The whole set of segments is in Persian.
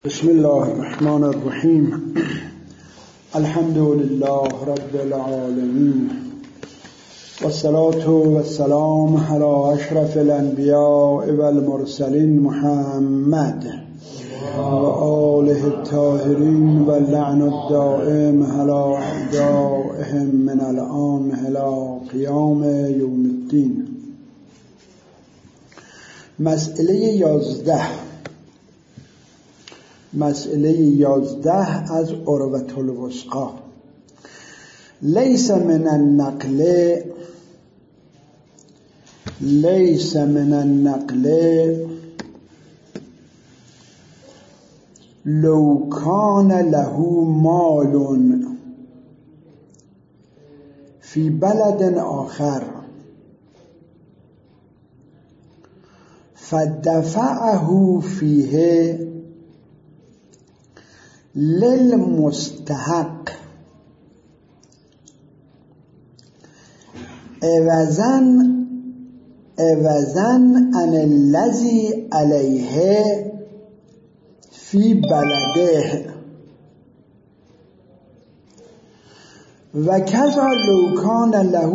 بسم الله الرحمن الرحیم. الحمد لله رب العالمین والصلاة والسلام علی اشرف الانبیاء والمرسلین محمد و آله الطاهرین و لعن الدائم علی اعدائهم من الآن الی قیام یوم الدین. مسئله 11 از عروة الوثقی. لیس من النقل لو کان له مال فی بلد آخر فدفعه فیه للمستحق عوضاً عن الذي عليه في بلده وكذا لو كان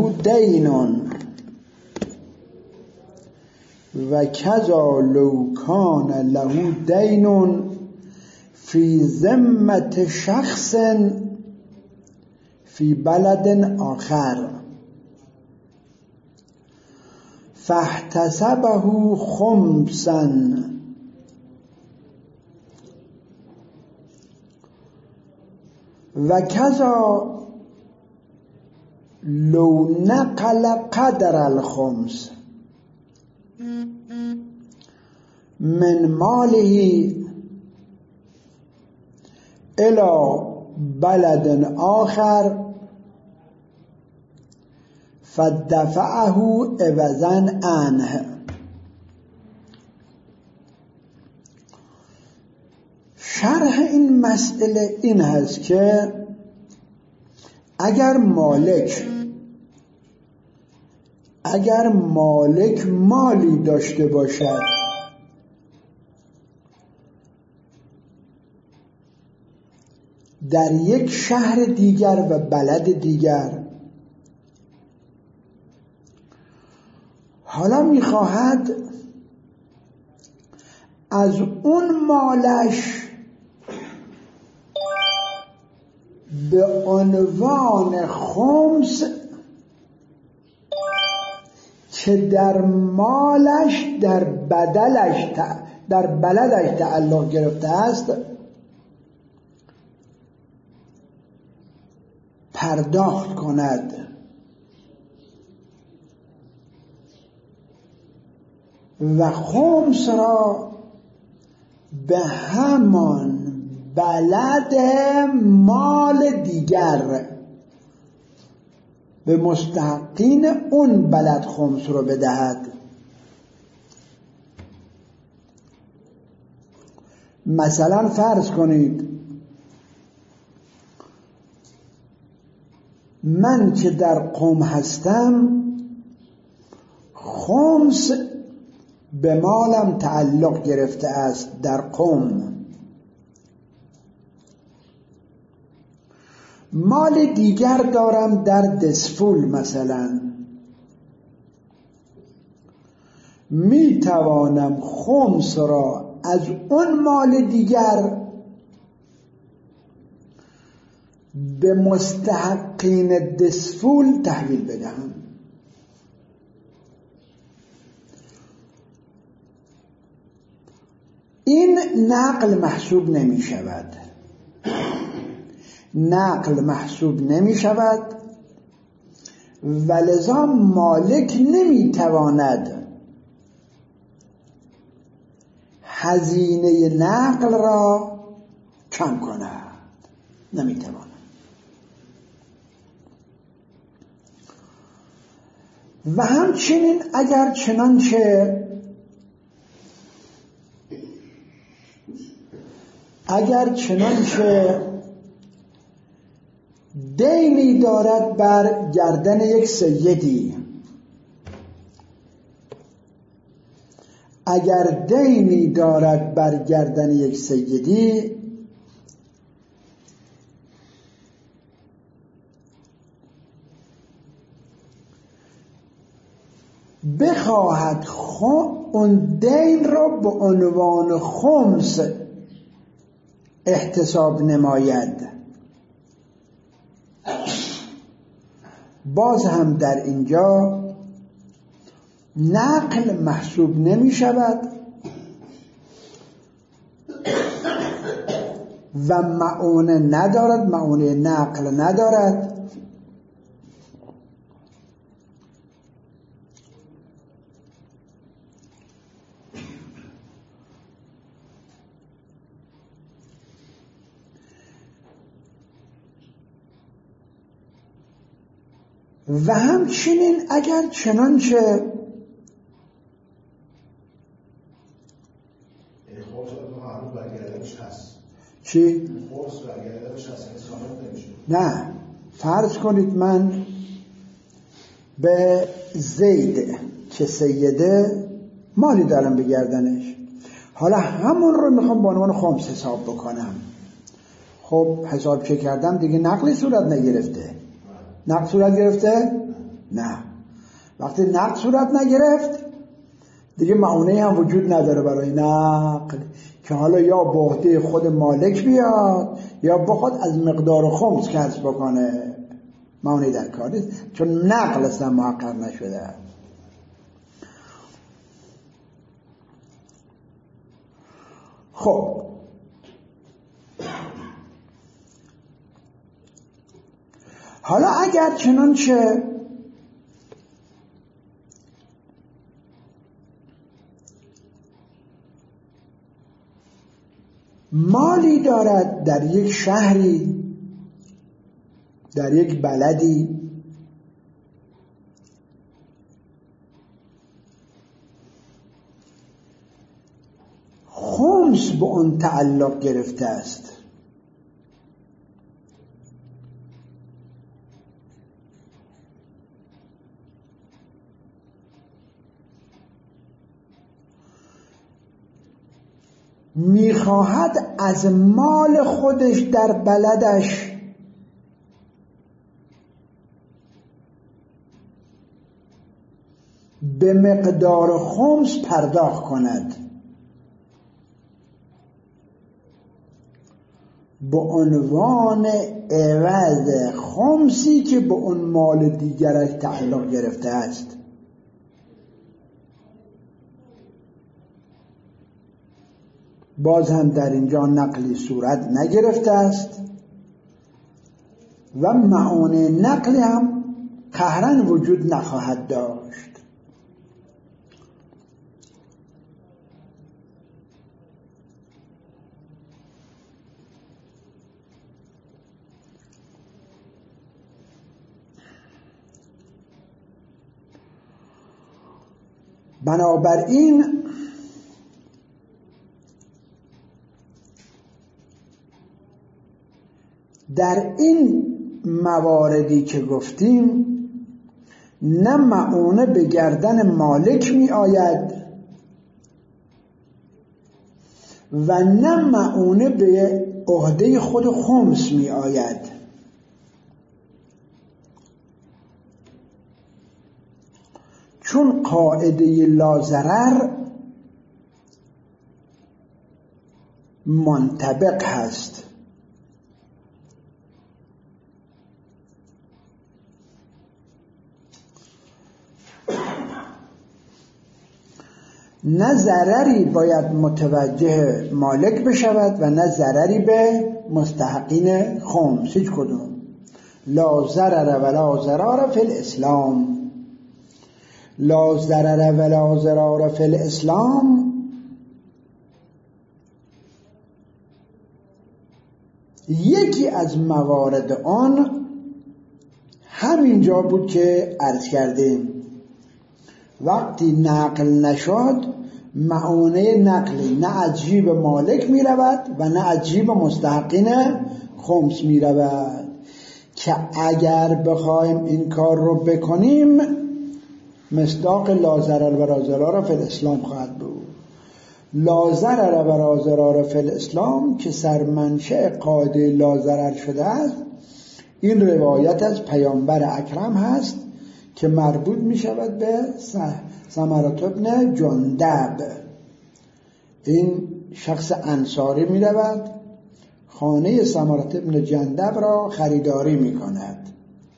له دين في ذمة شخص في بلد آخر فاحتسبه خمسا وكذا لو نقل قدر الخمس من ماله الى بلد آخر فدفعه عوضاً عنه. شرح این مسئله این هست که اگر مالک مالی داشته باشد در یک شهر دیگر و بلد دیگر، حالا میخواهد از اون مالش به عنوان خمس که در مالش در بلدش تعلق گرفته است پرداخت کند. و خمس را به همان بلد مال دیگر به مستحقین اون بلد خمس رو بدهد. مثلا فرض کنید من که در قم هستم خمس به مالم تعلق گرفته است در قم، مال دیگر دارم در دسفول مثلا، می توانم خمس را از اون مال دیگر به مستحقین دسفول تحویل بدهم. این نقل محسوب نمی شود و لذا مالک نمی تواند هزینه نقل را کم کند، نمی تواند. و همچنین اگر چنانچه دینی دارد بر گردن یک سیدی، اگر دینی دارد بر گردن یک سیدی، بخواهد اون دین را به عنوان خمس احتساب نماید. باز هم در اینجا نقل محسوب نمی شود و معونه ندارد، معونه نقل ندارد. و همچنین اگر چنانچه چی؟ نه، فرض کنید من به زید که سیده مالی دارم بگردنش، حالا همون رو میخوام به عنوان خمس حساب بکنم. خب حساب چه کردم دیگه؟ نقلی صورت نگرفته. نقل صورت گرفته؟ نه. وقتی نقل صورت نگرفت دیگه معونه هم وجود نداره برای نقل که حالا یا به عهده خود مالک بیاد یا بخواد از مقدار خمس کسب بکنه. معونه در کار نیست چون نقل اصلا محقق نشده. خب حالا اگر چنانچه مالی دارد در یک شهری، در یک بلدی، خمس به اون تعلق گرفته است، میخواهد از مال خودش در بلدش به مقدار خمس پرداخت کند، به عنوان عوض خمسی که به اون مال دیگرش تعلق گرفته است. باز هم در اینجا نقلی صورت نگرفته است و معونه نقلی هم قهرن وجود نخواهد داشت. بنابراین در این مواردی که گفتیم نه معونه به گردن مالک می آید و نه معونه به عهده خود خمس می آید. چون قاعده لا ضرر منطبق هست. نه ضرری باید متوجه مالک بشود و نه ضرری به مستحقین خمس، هیچ کدوم. لا ضرر ولا ضرار فی الاسلام. لا ضرر ولا ضرار فی الاسلام یکی از موارد آن همینجا بود که عرض کردیم. وقتی نقل نشد معونه نقلی نه از جیب مالک می رود و نه از جیب مستحقین خمس می رود که اگر بخوایم این کار رو بکنیم مصداق لا ضرر ولا ضرار فی الاسلام خواهد بود. لا ضرر ولا ضرار فی الاسلام که سرمنشأ قاعده لا ضرر شده است، این روایت از پیامبر اکرم هست که مربوط می شود به سمرة بن جندب. این شخص انصاری می رود خانه سمرة بن جندب را خریداری می کند.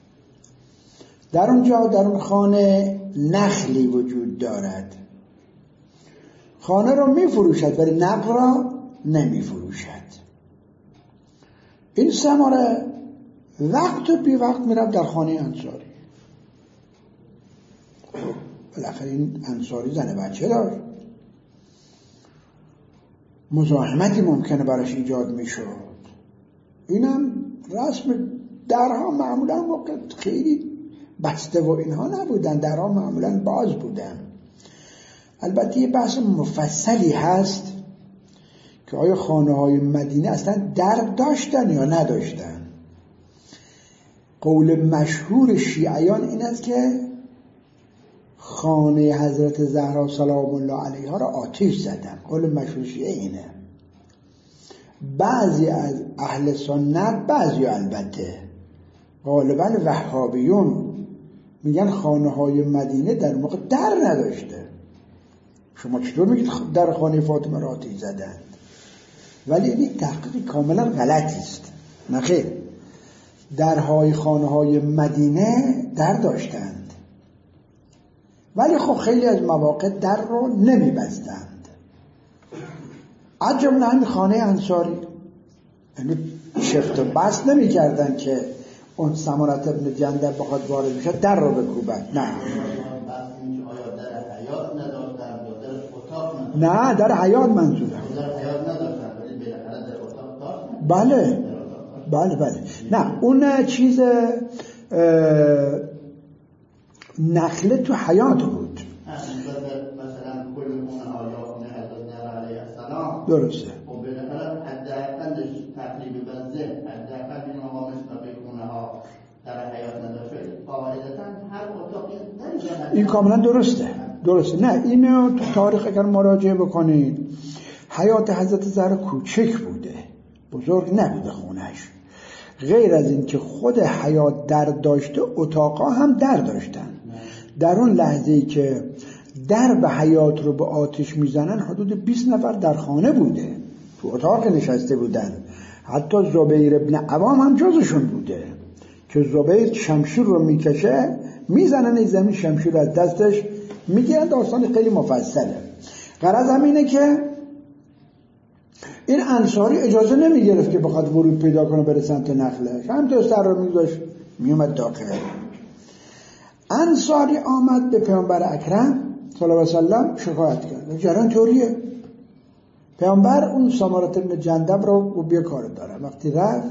در اونجا در اون خانه نخلی وجود دارد. خانه را می فروشد ولی نقل را نمی فروشد. این سمره وقت و بی وقت می رفت در خانه انصاری. بالاخره این انصاری زن بچه داشت، مزاحمتی ممکنه براش ایجاد می شد. اینم رسم درها معمولا موقع خیلی بسته و اینها نبودن، درها معمولا باز بودن. البته یه بحث مفصلی هست که آیا خانه های مدینه اصلا در داشتن یا نداشتن. قول مشهور شیعیان این است که خانه حضرت زهرا سلام الله علیها را آتش زدن. قول مشهور شیعه اینه. بعضی از اهل سنت، بعضی البته غالبا وهابیون میگن خانه های مدینه در موقع در نداشته. شما چطور میگید در خانه فاطمه را آتش زدند؟ ولی این تحقیق کاملا غلطی است. نخیر، درهای خانه های مدینه در داشتند، ولی خب خیلی از مواقع در رو نمیبستند. از جمله همین خانه انصاری، یعنی شفت و بست نمی کردن که اون سمرة بن جندب بخواد وارد بشه در رو بکوبن. نه در حیات منظورم. بله بله بله. نه اون چیز نخله تو حیات بود. درسته. این کاملا درسته. نه اینو تو تاریخ اگر مراجعه بکنید، حیات حضرت زهرا کوچک بوده، بزرگ نبوده خونش. غیر از این که خود حیات در داشته، اتاقا هم در داشتن. در اون لحظه‌ای که در به حیات رو به آتش میزنن حدود 20 نفر در خانه بوده، تو اتاق نشسته بودن. حتی زبیر ابن عوام هم جزشون بوده که زبیر شمشیر رو میکشه، میزنن این زمین، شمشیر رو از دستش میگیرن. داستان خیلی مفصله. غرض همینه که این انصاری اجازه نمیگرفت که بخواد ورود پیدا کنه بره سمت نخلش، همینطور سر رو میگذاشت میومد داخل. انصاری آمد به پیامبر اکرم صلی الله علیه و سلم شکایت کرد. جریان طوریه. پیامبر اون سمرة بن جندب رو بیا کار داره. وقتی رفت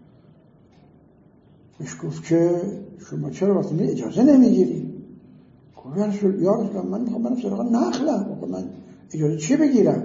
بهش گفت که شما چرا وقتی می اجازه نمیگیری؟ گفت یا رسول من میخوام برم سراغ نخلم، من اجازه چی بگیرم؟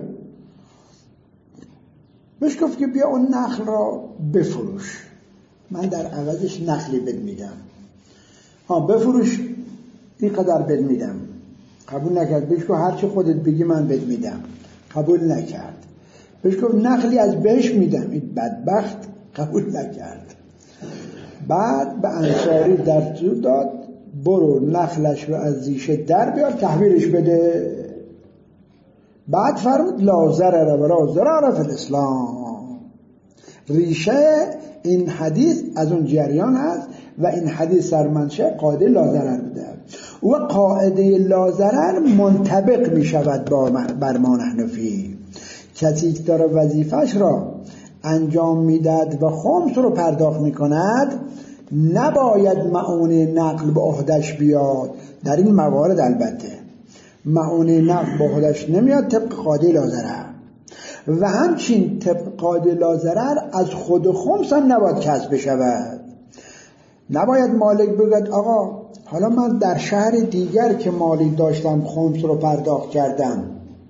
بهش گفت که بیا اون نخل را بفروش، من در عوضش نخلی بد میدم. بفروش، این قدر بد میدم. قبول نکرد. بهش گفت هرچی خودت بگی من بد میدم. قبول نکرد. بهش گفت نخلی از بهش میدم. این بدبخت قبول نکرد. بعد به انصاری دستور داد برو نخلش رو از ریشه در بیار تحویلش بده. بعد فرمود لا ضرر ولا ضرار فی الاسلام. ریشه این حدیث از اون جریان هست و این حدیث سرمنشه قاعده لا ضرر بوده و قاعده لا ضرر منطبق می شود بر ما نحن فیه. کسی که داره وظیفش را انجام میداد و خمس رو پرداخت میکند نباید معونه نقل به عهدش بیاد. در این موارد البته معونه نقل به عهدش نمیاد طبق قاعده لا ضرر، و همچین طبق قاعده لا ضرر از خود خمس هم نباید کسب بشود. نباید مالک بگه آقا حالا من در شهر دیگر که مالی داشتم خمس رو پرداخت کردم،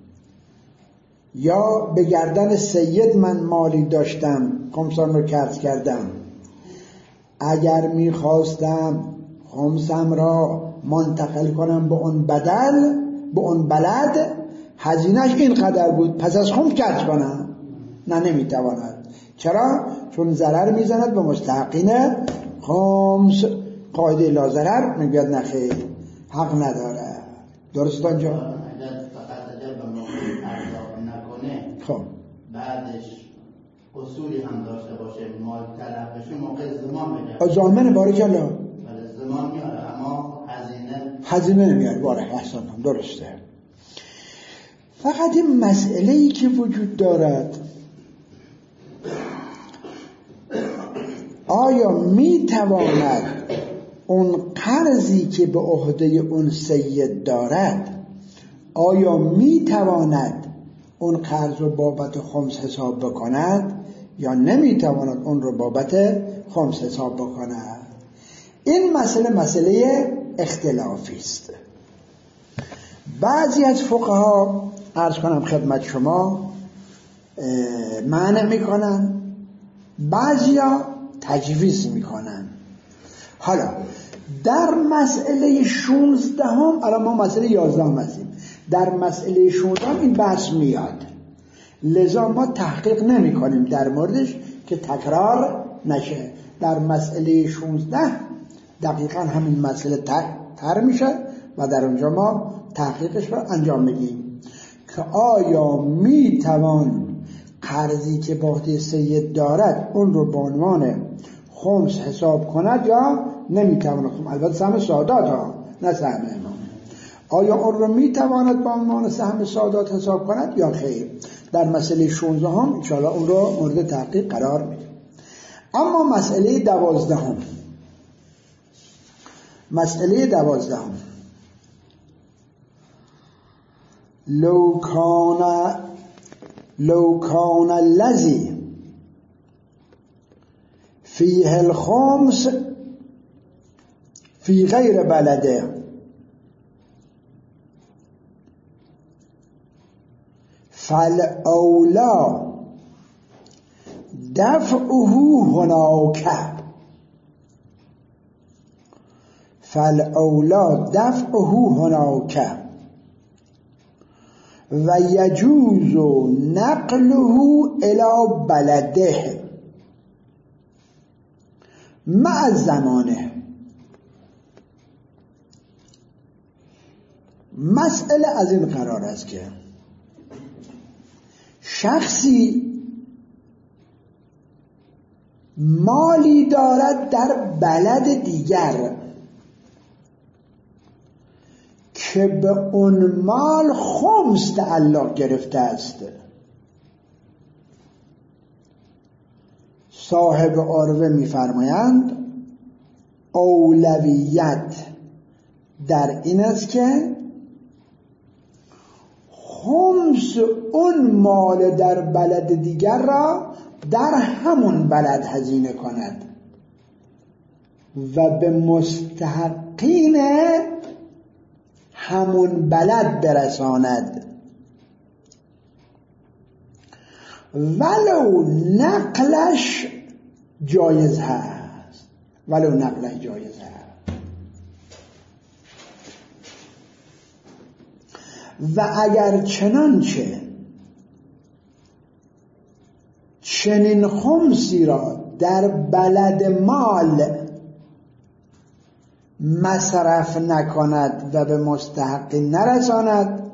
یا به گردن سید من مالی داشتم خمسم رو کسب کردم، اگر میخواستم خمسم را منتقل کنم به اون بدل، به اون بلد، هزینهش اینقدر بود پس از خمس کج کنم؟ نه نمیتواند. چرا؟ چون ضرر میزند به مستحقین خمس. قاعده لا ضرر میگوید نه خیر، حق نداره. درست آنجا؟ اگر به موقع پرداخت نکنه خب بعدش اصولی هم داشته باشه مال طلب بشه موقع زمان بگه ضامن بارک الله ولی زمان میاره اما هزینه نمیاره. باره احسان هم درسته. فقط این مسئله‌ای که وجود دارد آیا میتواند اون قرضی که به عهده اون سید دارد آیا میتواند اون قرض رو بابت خمس حساب بکند یا نمیتواند اون رو بابت خمس حساب بکند؟ این مسئله اختلافی است. بعضی از فقها عرض کنم خدمت شما منع میکنن، بعضیا تجویز میکنن. حالا در مسئله 16 الان ما مسئله 11 هستیم، در مسئله 16 این بحث میاد، لذا ما تحقیق نمی کنیم در موردش که تکرار نشه. در مسئله 16 دقیقا همین مسئله تر میشه و در اونجا ما تحقیقش رو انجام میدیم که آیا میتوان قرضی که به عهده سید دارد اون رو به عنوان خمس حساب کند یا نمیتواند. البته سهم سادات ها، نه سهم امام. آیا اون رو میتواند به عنوان سهم سادات حساب کند یا خیر؟ در مسئله 16 هم انشاءالله اون رو مورد تحقیق قرار میدیم. اما مسئله 12 لو کان الذی فیه الخمس فی غیر بلده فالاولا دفعه هناک و یجوز نقله الی بلده مع زمانه. مسئله از این قرار است که شخصی مالی دارد در بلد دیگر که به اون مال خمس تعلق گرفته است. صاحب عروه می‌فرمایند اولویت در این است که خمس اون مال در بلد دیگر را در همون بلد هزینه کند و به مستحقین همون بلد برساند، ولو نقلش جایز هست. و اگر چنانچه چنین خمسی را در بلد مال مصرف نکند و به مستحق نرساند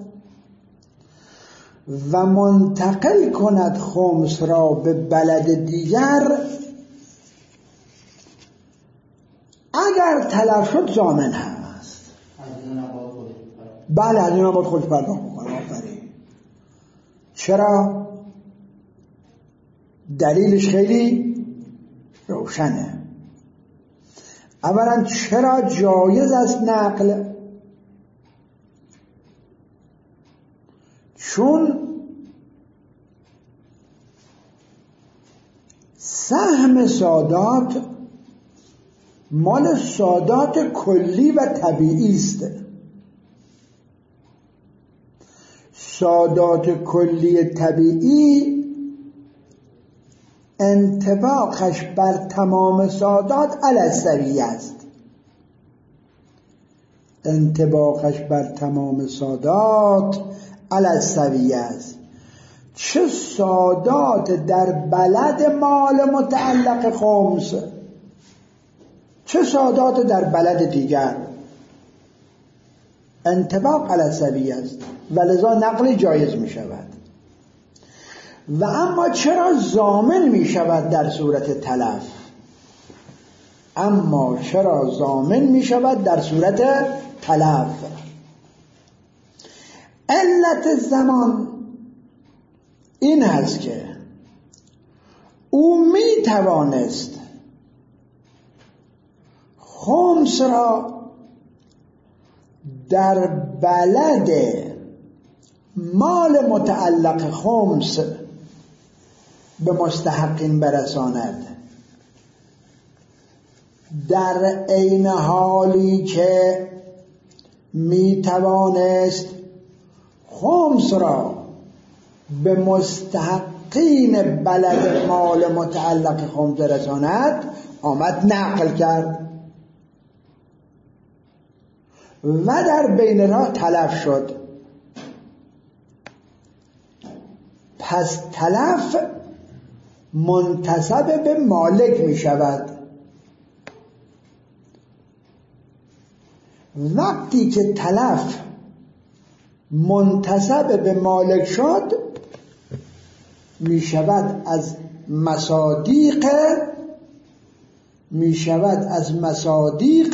و منتقل کند خمس را به بلد دیگر، اگر تلف شد ضامن هست. بله هزینه باید خود پرداخت بکنه. آفرین. چرا؟ دلیلش خیلی روشنه. اولا چرا جایز است نقل؟ چون سهم سادات مال سادات کلی و طبیعی است. سادات کلی طبیعی انطباقش بر تمام سادات علی است. انطباقش بر تمام سادات علی السویه است. چه سادات در بلد مال متعلق خمس، چه سادات در بلد دیگر. انطباق علی السویه است و لذا نقل جایز می شود. و اما چرا ضامن می شود در صورت تلف؟ اما چرا ضامن می شود در صورت تلف؟ علت زمان این هست که او می توانست خمس را در بلد مال متعلق خمس به مستحقین برساند، در عین حالی که می توانست خمس را به مستحقین بلد مال متعلق خمس رساند. آمد نقل کرد و در بین راه تلف شد. پس تلف منتسب به مالک می شود. وقتی که تلف منتسب به مالک شد، می شود از مصادیق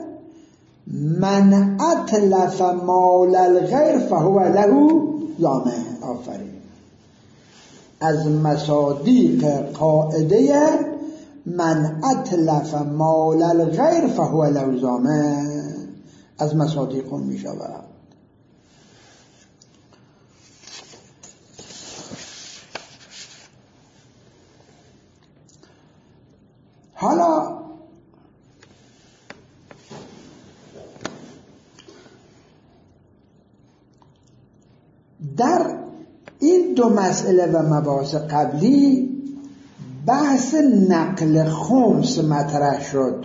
من اتلف مال الغیر فهو له ضامن. آفرین. از مصادیق قاعده من اتلف مال الغیر فهو له ضامن، از مصادیق می شود. حالا در این دو مسئله و مباحث قبلی بحث نقل خمس مطرح شد.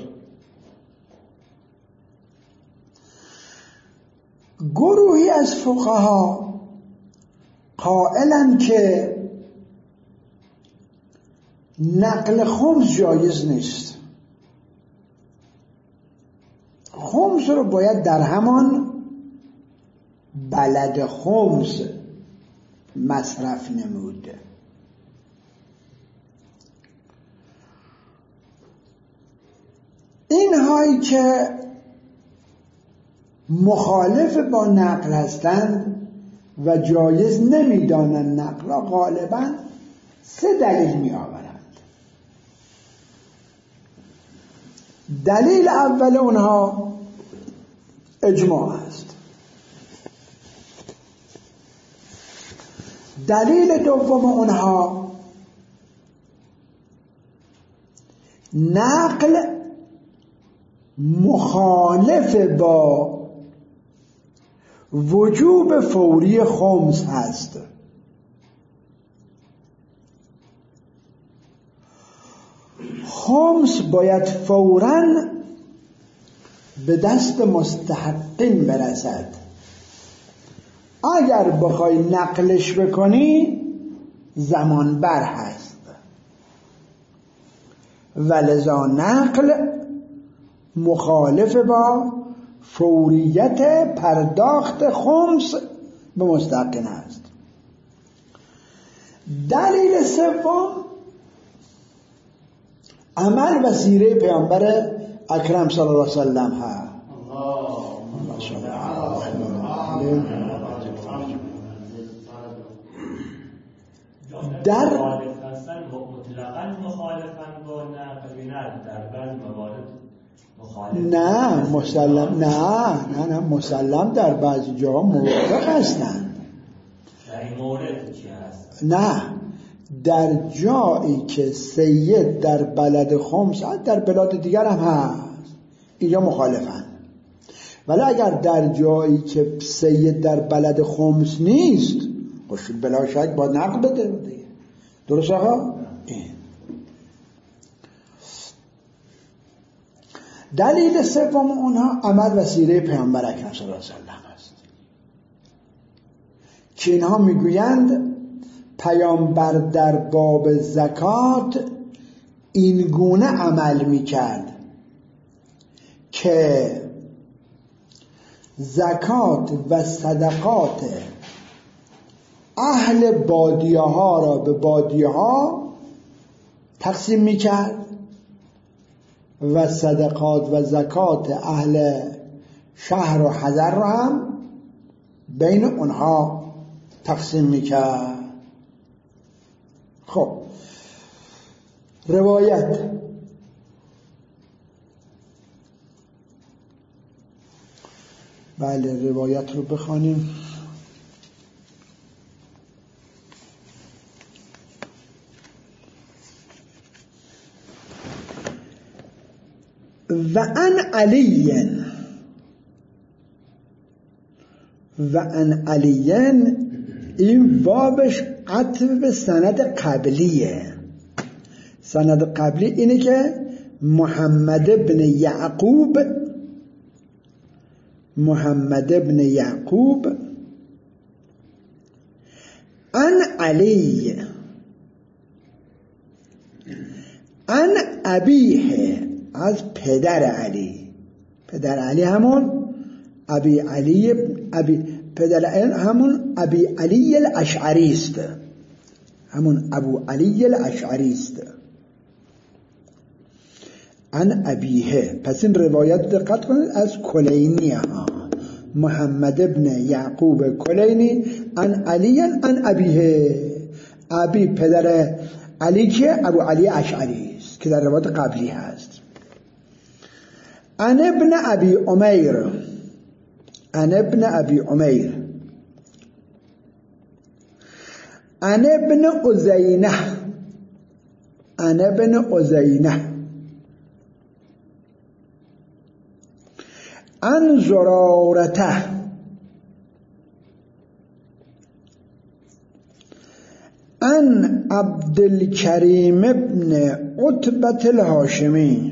گروهی از فقها قائلند که نقل خمس جایز نیست. خمس رو باید در همان بلد خمس مصرف نموده. اینهایی که مخالف با نقل هستند و جایز نمیدانند نقل را، غالبا سه دلیل می آورند. دلیل اول اونها اجماع است. دلیل دوم اونها نقل مخالف با وجوب فوری خمس هست. خمس باید فوراً به دست مستحقین برسد. اگر بخوای نقلش بکنی زمان بر هست، ولذا نقل مخالف با فوریت پرداخت خمس به مستحقین است. دلیل سوم عمل و سیره پیامبر اکرم صلی الله علیه و سلم هست. در مطلقاً مخالفن با نقل، نه در بعض موارد مخالف، نه مسلم، نه مسلم در بعضی جاها موافق هستند. در این مورد چی هست؟ نه، در جایی که سید در بلد خمس هست، در بلاد دیگر هم هست، اینجا مخالفن. ولی اگر در جایی که سید در بلد خمس نیست، بلا شک با نقل بده دیگه. درست آقا؟ دلیل سوم اونها عمل و سیره پیامبر اکرم صلی الله علیه و سلم است که اینها میگویند پیامبر در باب زکات این گونه عمل میکرد که زکات و صدقات اهل بادیه ها را به بادیه ها تقسیم میکرد و صدقات و زکات اهل شهر و حضر را هم بین اونها تقسیم میکرد. خب روایت بله روایت رو بخوانیم. و ان علی این بابش عطف به سند قبلیه. سند قبلی اینه که محمد ابن یعقوب ان علی ان ابیه، از پدر علی همون ابی علی همون ابی علی الاشعری است، همون ابو علی الاشعری است. ان ابیه، پس این روایت دقت کنید از کلینی ها، محمد ابن یعقوب کلینی ان علی ان ابیه، ابی پدر علی که ابو علی اشعری است که در روایت قبلی هست. ان ابن ابی عمیر ان ابن ازینه ان زرارته ان عبدالکریم ابن عتبة الهاشمی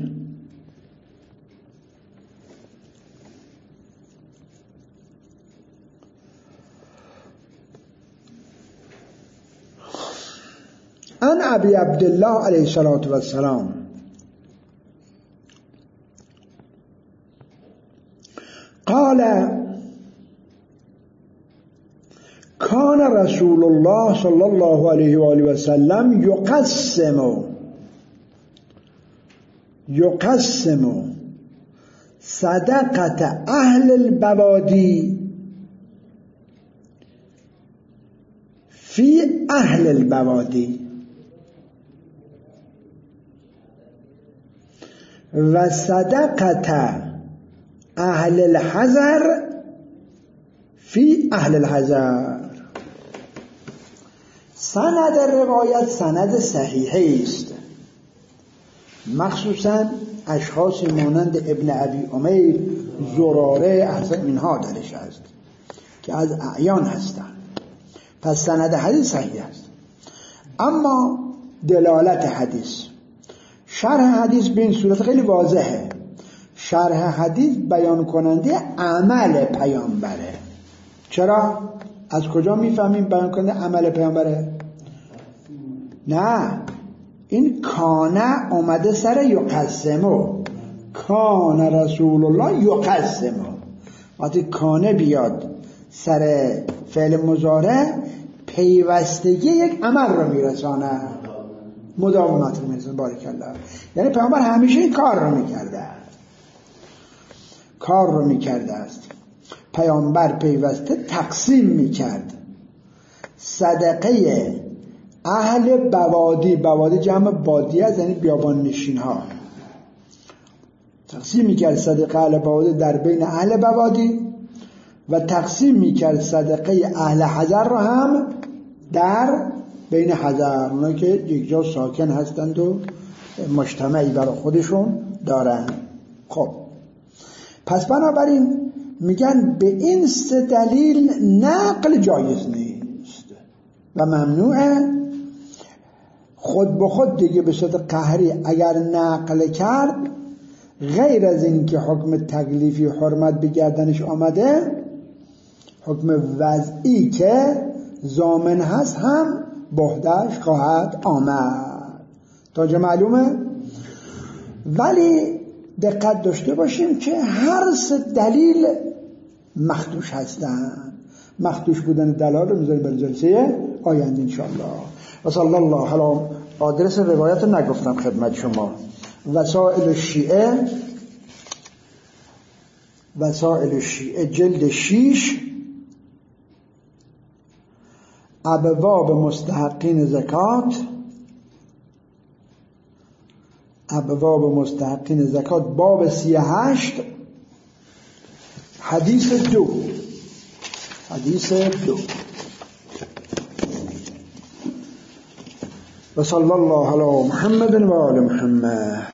ان ابی عبدالله علیه الصلاة والسلام قال كان رسول الله صلى الله عليه وآله وسلم يقسم صدقة أهل البوادي في أهل البوادي وصدقة اهل الحذر فی اهل الحذر. سند روایت سند صحیحی است، مخصوصا اشخاصی مانند ابن ابی عمیر، زراره، احسن اینها درش است که از اعیان هستند. پس سند حدیث صحیح است. اما دلالت حدیث، شرح حدیث به این صورت خیلی واضحه. شرح حدیث بیان کننده عمل پیامبره. چرا؟ از کجا میفهمیم بیان کننده عمل پیامبره؟ نه، این کانه اومده سر یقسمو، کان رسول الله یقسمو. وقتی کانه بیاد سر فعل مضارع پیوستگی یک عمل رو میرسانه، مداومت رو میرسانه. باریکالله. یعنی پیامبر همیشه این کار رو میکرده است. پیامبر پیوسته تقسیم میکرد صدقه اهل بوادی جمع بادی است، یعنی بیابان نشین ها. تقسیم میکرد صدقه اهل بوادی در بین اهل بوادی و تقسیم میکرد صدقه اهل حضر رو هم در بین حضر، اونایی که یک جا ساکن هستند و مجتمعی برای خودشون دارن. خب پس بنابراین میگن به این سه دلیل نقل جایز نیست و ممنوعه. خود به خود دیگه به صورت قهری اگر نقل کرد، غیر از این که حکم تکلیفی حرمت به گردنش آمده، حکم وضعی که ضامن هست هم بهدهش خواهد آمد. تا جا معلومه؟ ولی دقت داشته باشیم که هر سه دلیل مخدوش هستن. مخدوش بودن دلال رو میذاریم برای جلسه آینده انشاءالله. و صلی الله علی آدرس روایت رو نگفتم خدمت شما. وسائل الشیعه جلد 6 ابواب مستحقین زکات باب 38 حدیث 2 و صلی الله علی محمد و آل محمد.